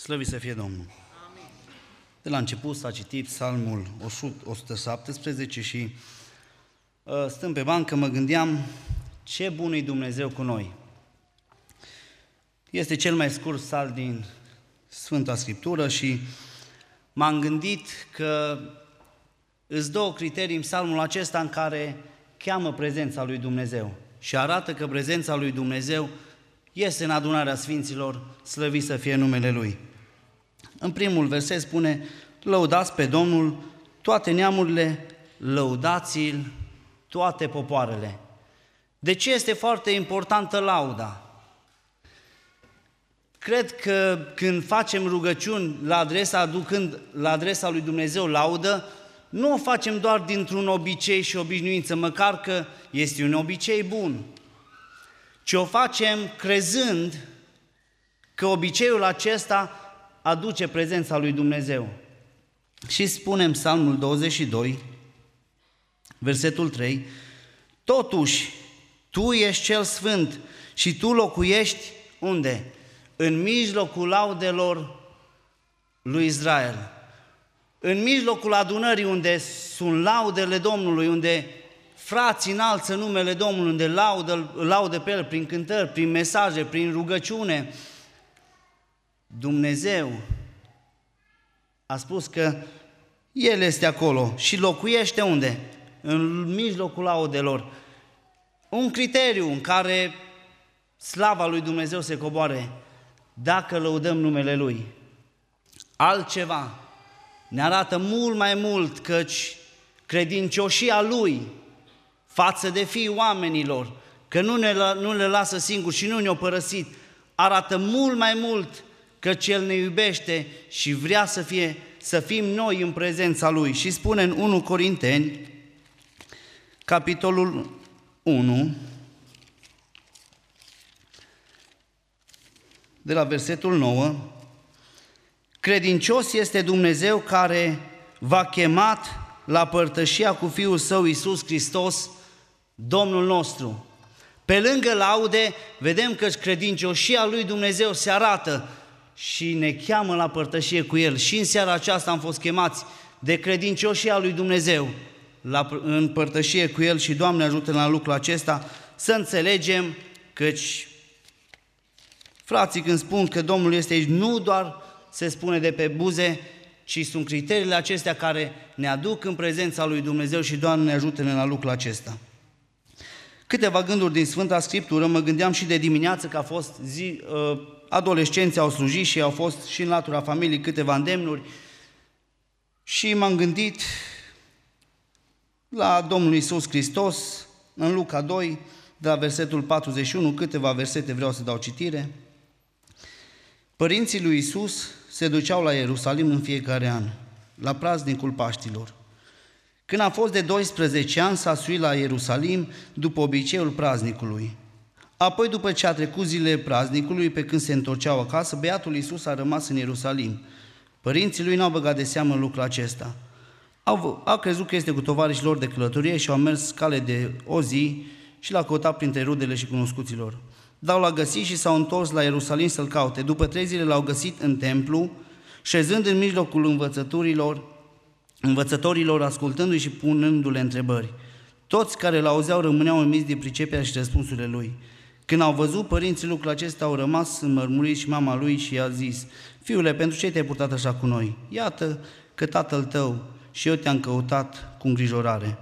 Slăvit să fie Domnul! Amin. De la început s-a citit Psalmul 117 și stând pe bancă mă gândeam ce bun e Dumnezeu cu noi. Este cel mai scurt psalm din Sfânta Scriptură și m-am gândit că îți două criterii în psalmul acesta în care cheamă prezența lui Dumnezeu și arată că prezența lui Dumnezeu este în adunarea Sfinților, slăvit să fie numele Lui. În primul verset spune: lăudați pe Domnul toate neamurile, lăudați-L toate popoarele. De ce este foarte importantă lauda? Cred că când facem rugăciuni aducând la adresa lui Dumnezeu laudă, nu o facem doar dintr-un obicei și obișnuință, măcar că este un obicei bun, ci o facem crezând că obiceiul acesta aduce prezența lui Dumnezeu. Și spune în Psalmul 22, versetul 3, totuși, Tu ești cel sfânt și Tu locuiești unde? În mijlocul laudelor lui Israel. În mijlocul adunării unde sunt laudele Domnului, unde frații înalță numele Domnului, unde laudă pe El prin cântări, prin mesaje, prin rugăciune. Dumnezeu a spus că El este acolo și locuiește unde? În mijlocul laudelor. Un criteriu în care slava lui Dumnezeu se coboare dacă lăudăm numele Lui. Altceva ne arată mult mai mult căci credincioșia Lui față de fiii oamenilor, că nu le lasă singuri și nu ne-a părăsit, arată mult mai mult căci El ne iubește și vrea să fim noi în prezența Lui. Și spune în 1 Corinteni, capitolul 1, de la versetul 9, credincios este Dumnezeu care v-a chemat la părtășia cu Fiul Său Iisus Hristos, Domnul nostru. Pe lângă laude, vedem că credincioșia lui Dumnezeu se arată și ne cheamă la părtășie cu El. Și în seara aceasta am fost chemați de credincioșia lui Dumnezeu în părtășie cu El și Doamne ajută-ne la lucrul acesta să înțelegem căci frații când spun că Domnul este aici, nu doar se spune de pe buze, ci sunt criteriile acestea care ne aduc în prezența lui Dumnezeu și Doamne ajută-ne la lucrul acesta. Câteva gânduri din Sfânta Scriptură, mă gândeam și de dimineață că a fost adolescenții au slujit și au fost și în latura familiei câteva îndemnuri și m-am gândit la Domnul Iisus Hristos, în Luca 2, de la versetul 41, câteva versete vreau să dau citire. Părinții lui Iisus se duceau la Ierusalim în fiecare an, la praznicul Paștilor. Când a fost de 12 ani, s-a suit la Ierusalim după obiceiul praznicului. Apoi, după ce a trecut zilele praznicului, pe când se întorceau acasă, beatul Iisus a rămas în Ierusalim. Părinții lui n-au băgat de seamă lucrul acesta. Au crezut că este cu tovarășii lor de călătorie și au mers cale de o zi și l-au căutat printre rudele și cunoscuților. Dar l-au găsit și s-au întors la Ierusalim să-l caute. După 3 zile l-au găsit în templu, șezând în mijlocul învățătorilor, ascultându-i și punându-le întrebări. Toți care l-auzeau rămâneau uimiți de priceperea și răspunsurile lui. Când au văzut părinții lucrul acesta, au rămas înmărmuriți și mama lui și i-a zis: Fiule, pentru ce te-ai purtat așa cu noi? Iată că tatăl tău și eu te-am căutat cu îngrijorare.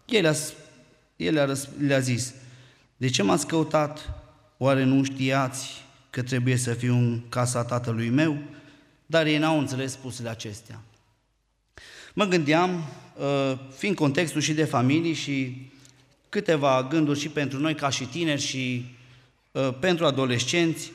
El le-a zis: de ce m-ați căutat? Oare nu știați că trebuie să fiu în casa tatălui meu? Dar ei n-au înțeles spusele acestea. Mă gândeam, fiind contextul și de familii și câteva gânduri și pentru noi ca și tineri și pentru adolescenți,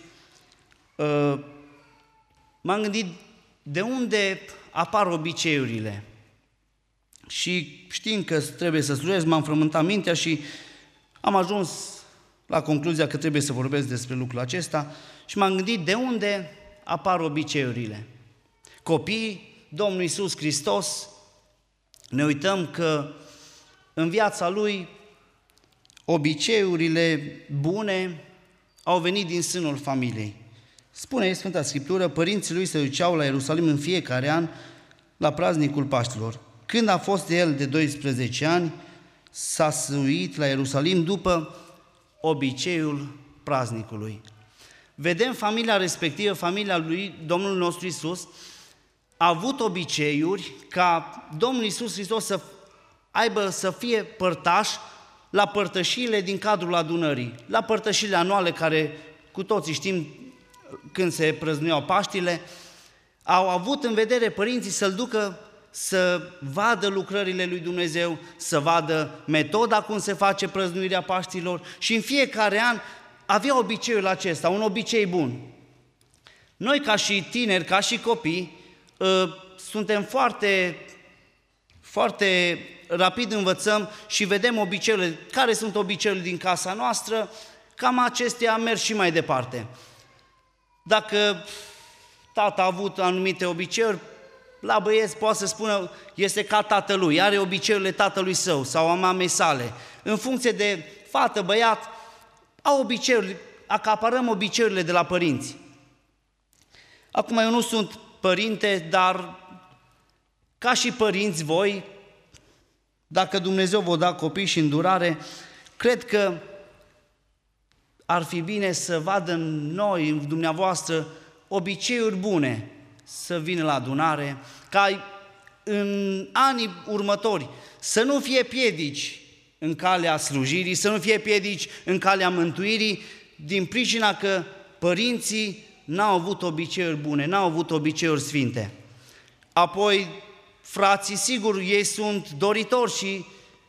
m-am gândit de unde apar obiceiurile. Și știind că trebuie să slujesc, m-am frământat mintea și am ajuns la concluzia că trebuie să vorbesc despre lucrul acesta și m-am gândit de unde apar obiceiurile. Copiii Domnului Iisus Hristos, ne uităm că în viața Lui obiceiurile bune au venit din sânul familiei. Spune Sfânta Scriptură, părinții lui se duceau la Ierusalim în fiecare an la praznicul Paștilor. Când a fost el de 12 ani, s-a suit la Ierusalim după obiceiul praznicului. Vedem familia respectivă, familia lui Domnul nostru Iisus, a avut obiceiuri ca Domnul Iisus Hristos să fie părtaș la părtășiile din cadrul adunării, la părtășiile anuale care cu toții știm când se prăznuiau Paștile. Au avut în vedere părinții să-l ducă să vadă lucrările lui Dumnezeu, să vadă metoda cum se face prăznuirea Paștilor și în fiecare an avea obiceiul acesta, un obicei bun. Noi ca și tineri, ca și copii, suntem foarte rapid învățăm și vedem obiceiurile, care sunt obiceiurile din casa noastră, cam acestea merg și mai departe. Dacă tata a avut anumite obiceiuri, la băieți poate să spună, este ca tatălui, are obiceiurile tatălui său sau a mamei sale. În funcție de fată, băiat, au obiceiuri, acaparăm obiceiurile de la părinți. Acum eu nu sunt părinte, dar ca și părinți voi, dacă Dumnezeu vă da copii și îndurare, cred că ar fi bine să vadă în noi, în dumneavoastră, obiceiuri bune, să vină la adunare, ca în anii următori să nu fie piedici în calea slujirii, să nu fie piedici în calea mântuirii, din pricina că părinții n-au avut obiceiuri bune, n-au avut obiceiuri sfinte. Apoi, frații, sigur, ei sunt doritori și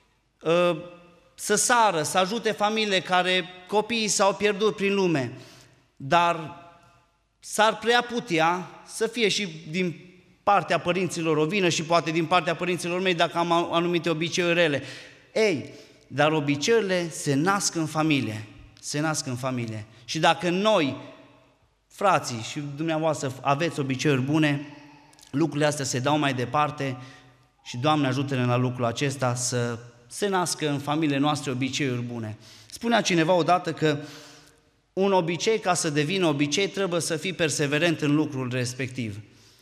să sară, să ajute familiile care copiii s-au pierdut prin lume, dar s-ar prea putea să fie și din partea părinților o vină și poate din partea părinților mei dacă am anumite obiceiuri rele. Ei, dar obiceiurile se nasc în familie, se nasc în familie. Și dacă noi, frații și dumneavoastră, aveți obiceiuri bune, lucrurile astea se dau mai departe și Doamne ajută-ne la lucrul acesta să se nască în familiile noastre obiceiuri bune. Spunea cineva odată că un obicei, ca să devină obicei, trebuie să fii perseverent în lucrul respectiv.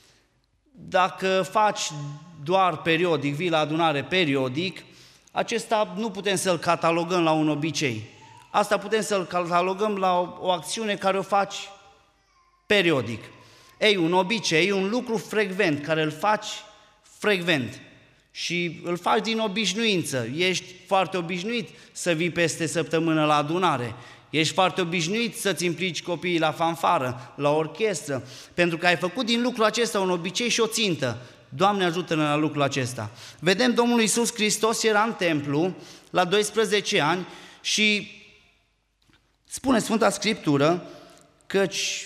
Dacă faci doar periodic, vii la adunare periodic, acesta nu putem să-l catalogăm la un obicei. Asta putem să-l catalogăm la o acțiune care o faci periodic. Ei, un obicei, un lucru frecvent, care îl faci frecvent și îl faci din obișnuință. Ești foarte obișnuit să vii peste săptămână la adunare. Ești foarte obișnuit să-ți implici copiii la fanfară, la orchestră, pentru că ai făcut din lucrul acesta un obicei și o țintă. Doamne ajută-ne la lucrul acesta. Vedem, Domnul Iisus Hristos era în templu la 12 ani și spune Sfânta Scriptură căci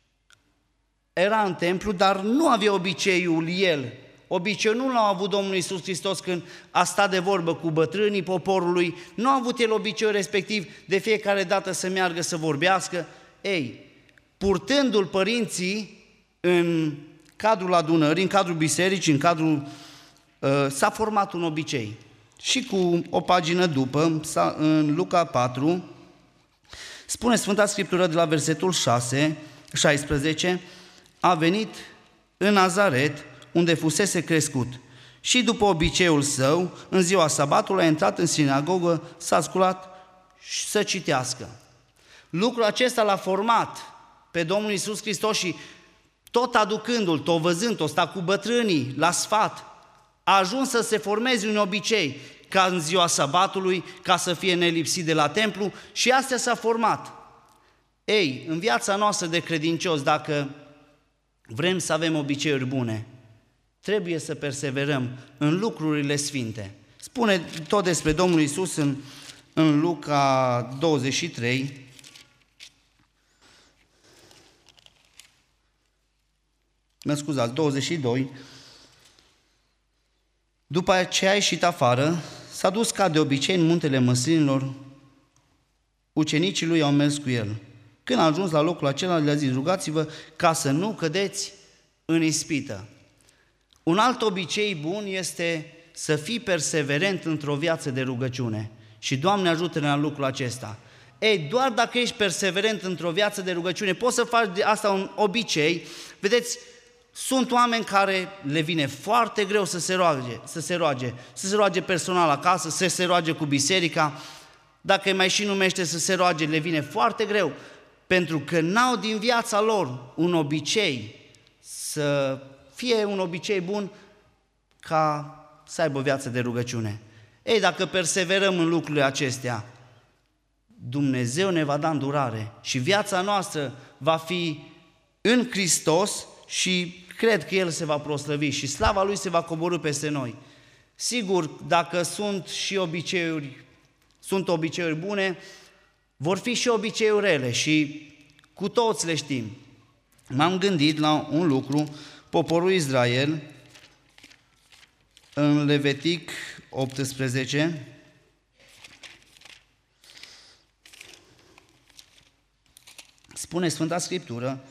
era în templu, dar nu avea obiceiul el. Obiceiul nu l-a avut Domnul Iisus Hristos când a stat de vorbă cu bătrânii poporului, nu a avut el obiceiul respectiv de fiecare dată să meargă să vorbească. Ei, purtându-l părinții în cadrul adunării, în cadrul bisericii, în cadrul... s-a format un obicei. Și cu o pagină după, în Luca 4, spune Sfânta Scriptură de la versetul 16, a venit în Nazaret, unde fusese crescut. Și după obiceiul său, în ziua sabatului, a intrat în sinagogă, s-a sculat și să citească. Lucrul acesta l-a format pe Domnul Iisus Hristos și tot aducându-l, tot văzând-o, sta cu bătrânii, la sfat, a ajuns să se formeze un obicei ca în ziua sabatului, ca să fie nelipsit de la templu și astea s-a format. Ei, în viața noastră de credincios, dacă vrem să avem obiceiuri bune, trebuie să perseverăm în lucrurile sfinte. Spune tot despre Domnul Iisus în Luca 23, mă scuzați, 22, după ce a ieșit afară, s-a dus ca de obicei în muntele măslinilor, ucenicii lui au mers cu el. Când a ajuns la locul acela, le-a zis, rugați-vă ca să nu cădeți în ispită. Un alt obicei bun este să fii perseverent într-o viață de rugăciune. Și Doamne ajută-ne la lucrul acesta. Ei, doar dacă ești perseverent într-o viață de rugăciune, poți să faci de asta un obicei. Vedeți, sunt oameni care le vine foarte greu să se roage personal acasă, să se roage cu biserica. Dacă îi mai și numește să se roage, le vine foarte greu, pentru că n-au din viața lor un obicei, să fie un obicei bun ca să aibă o viață de rugăciune. Ei, dacă perseverăm în lucrurile acestea, Dumnezeu ne va da îndurare și viața noastră va fi în Hristos și cred că El se va proslăvi și slava Lui se va coborî peste noi. Sigur, dacă sunt obiceiuri bune, vor fi și obiceiuri rele și cu toți le știm. M-am gândit la un lucru, poporul Israel, în Levitic 18, spune Sfânta Scriptură,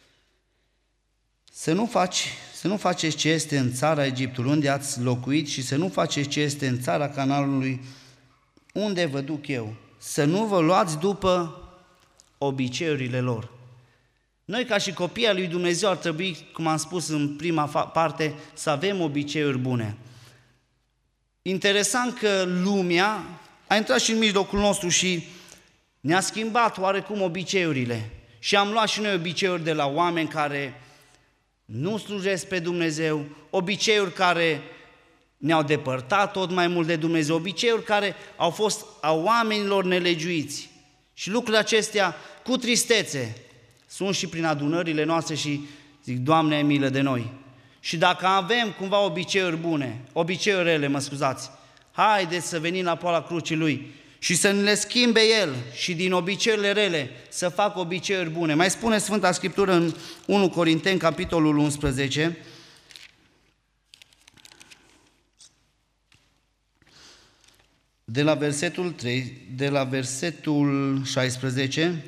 să nu faceți ce este în țara Egiptului, unde ați locuit, și să nu faceți ce este în țara Canaanului, unde vă duc eu. Să nu vă luați după obiceiurile lor. Noi, ca și copii ai lui Dumnezeu, ar trebui, cum am spus în prima parte, să avem obiceiuri bune. Interesant că lumea a intrat și în mijlocul nostru și ne-a schimbat oarecum obiceiurile. Și am luat și noi obiceiuri de la oameni care nu slujesc pe Dumnezeu, obiceiuri care ne-au depărtat tot mai mult de Dumnezeu, obiceiuri care au fost a oamenilor nelegiuiți. Și lucrurile acestea, cu tristețe, sunt și prin adunările noastre și zic, Doamne, ai milă de noi. Și dacă avem cumva obiceiuri bune, obiceiuri rele, haideți să venim la poala crucii Lui și să ne le schimbe El și din obiceiurile rele să facă obiceiuri bune. Mai spune Sfânta Scriptură în 1 Corinteni, capitolul 11, de la versetul 16,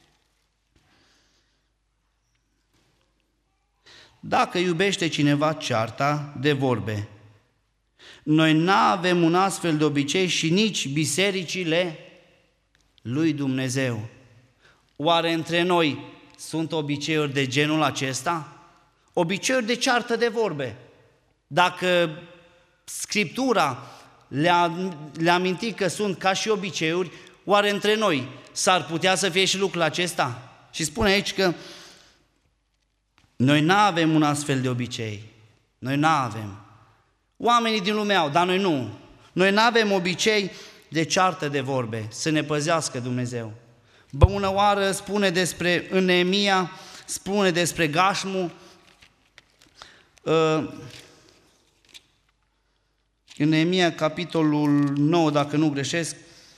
dacă iubește cineva cearta de vorbe, noi n-avem un astfel de obicei și nici bisericile lui Dumnezeu. Oare între noi sunt obiceiuri de genul acesta? Obiceiuri de ceartă de vorbe. Dacă Scriptura le-a amintit că sunt ca și obiceiuri, oare între noi s-ar putea să fie și lucrul acesta? Și spune aici că noi n-avem un astfel de obicei. Noi n-avem. Oamenii din lume au, dar noi nu. Noi n-avem obicei de ceartă de vorbe, să ne păzească Dumnezeu. Bună oară spune în Neemia, spune despre Gașmu, în Neemia, capitolul 9, dacă nu greșesc,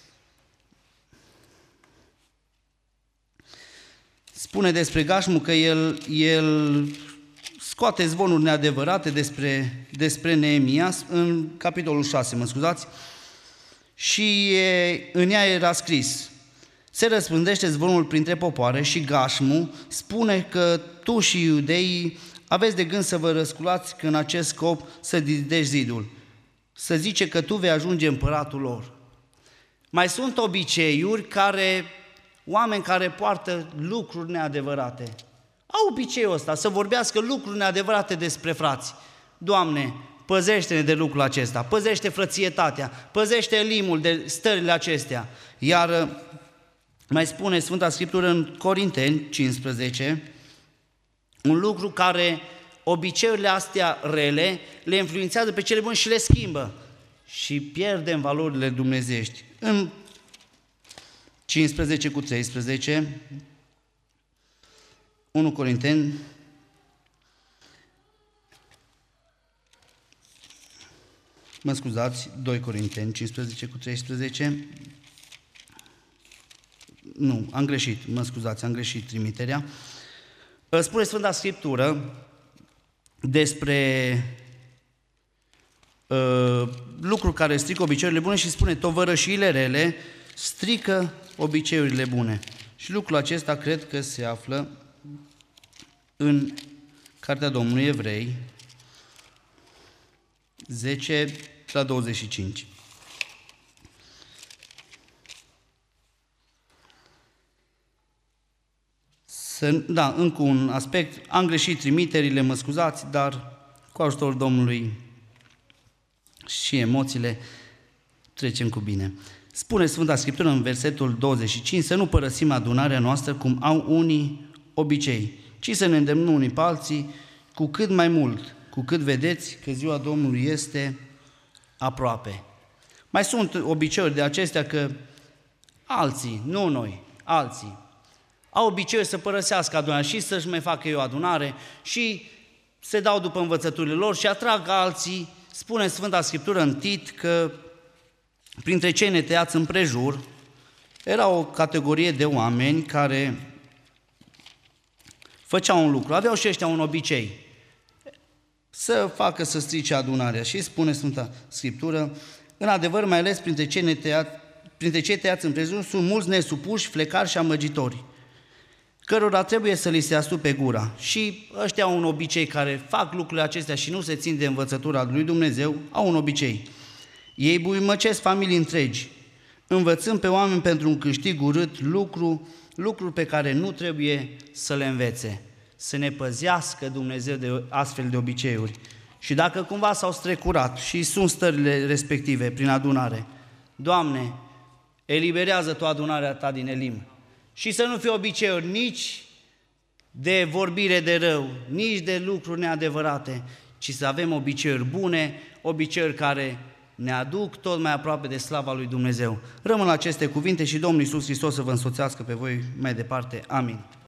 spune despre Gașmu că el scoate zvonuri neadevărate despre Neemia, în capitolul 6, și în ea era scris: se răspândește zvonul printre popoare și Gașmu spune că tu și iudeii aveți de gând să vă răsculați că în acest scop să zidești zidul. Să zice că tu vei ajunge împăratul lor. Mai sunt obiceiuri oameni care poartă lucruri neadevărate, au obiceiul ăsta să vorbească lucruri neadevărate despre frați. Doamne, păzește-ne de lucrul acesta, păzește frățietatea, păzește limul de stările acestea. Iar mai spune Sfânta Scriptură în Corinteni 15, un lucru care obiceiurile astea rele le influențează pe cele bune și le schimbă și pierdem valorile dumnezeiești. În 15:13, 1 Corinteni, mă scuzați, 2 Corinteni, 15:13, nu, am greșit, mă scuzați, am greșit trimiterea. Spune Sfânta Scriptură despre lucruri care strică obiceiurile bune și spune: tovărășiile rele strică obiceiurile bune. Și lucrul acesta cred că se află în Cartea Domnului Evrei 10:25. încă un aspect, am greșit trimiterile, mă scuzați, dar cu ajutorul Domnului și emoțiile trecem cu bine. Spune Sfânta Scriptură în versetul 25, să nu părăsim adunarea noastră cum au unii obicei, ci să ne îndemnăm unii pe alții cu cât mai mult, cu cât vedeți că ziua Domnului este aproape. Mai sunt obiceiuri de acestea că alții, nu noi, alții, au obiceiul să părăsească adunarea și să-și mai facă eu adunare și se dau după învățăturile lor și atrag alții. Spune Sfânta Scriptură în Tit că printre cei netăiați împrejur era o categorie de oameni care făceau un lucru, aveau și ăștia un obicei, să facă să strice adunarea. Și spune Sfânta Scriptură, în adevăr, mai ales printre cei tăiați împrejur sunt mulți nesupuși, flecari și amăgitori, cărora trebuie să li se astupe gura. Și ăștia au un obicei, care fac lucrurile acestea și nu se țin de învățătura lui Dumnezeu, au un obicei. Ei buimăcesc familii întregi, învățând pe oameni pentru un câștig urât lucruri pe care nu trebuie să le învețe. Să ne păzească Dumnezeu de astfel de obiceiuri. Și dacă cumva s-au strecurat și sunt stările respective prin adunare, Doamne, eliberează Tu adunarea Ta din elim. Și să nu fie obiceiuri nici de vorbire de rău, nici de lucruri neadevărate, ci să avem obiceiuri bune, obiceiuri care ne aduc tot mai aproape de slava lui Dumnezeu. Rămân la aceste cuvinte și Domnul Iisus Hristos să vă însoțească pe voi mai departe. Amin.